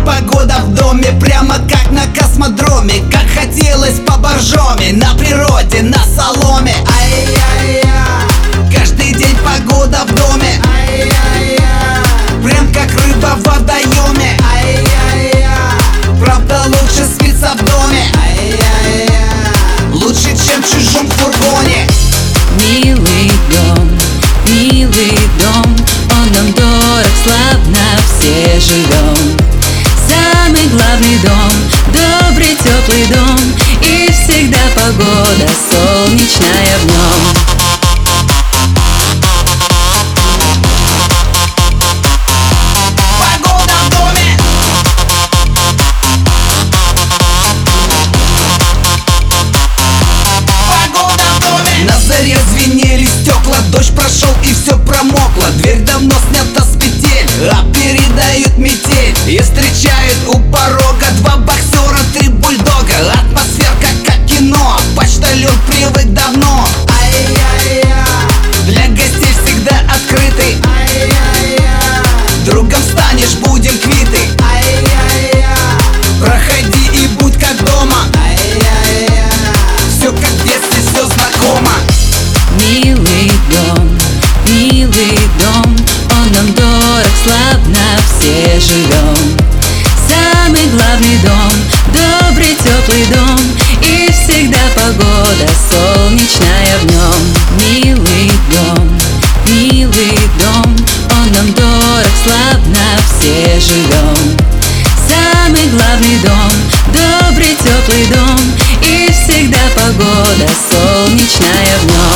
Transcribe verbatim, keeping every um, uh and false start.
погода в доме, прямо как на космодроме. Как хотелось по боржоме, на природе, на соломе. Ай-яй-яй, каждый день погода в доме. Ай-яй-яй, прям как рыба в водоеме. Ай-яй-яй, правда лучше спится в доме. Ай-яй-яй, лучше, чем в чужом фургоне. Милый дом, милый дом, он нам дорог, славно все живем. Самый главный дом, добрый теплый дом, и всегда погода солнечная в нем. Погода в доме. Погода в доме. На заре звенели стекла, дождь прошел и все промокло. Дверь давно снята с петель, а передают метель. И встречают у порога два боксера, три бульдога. Атмосферка как кино, почтальон привык давно. Ай-яй-яй, для гостей всегда открытый. Ай-яй-яй, другом станешь, будем квиты. Ай-яй-яй, проходи и будь как дома. Ай-яй-яй, все как в детстве, все знакомо. Милый дом, милый дом, он нам дорог, славно все живем. Самый главный дом, добрый теплый дом, и всегда погода солнечная в нем. Милый дом, милый дом, он нам дорог, славно все живем. Самый главный дом, добрый теплый дом, и всегда погода солнечная в нем.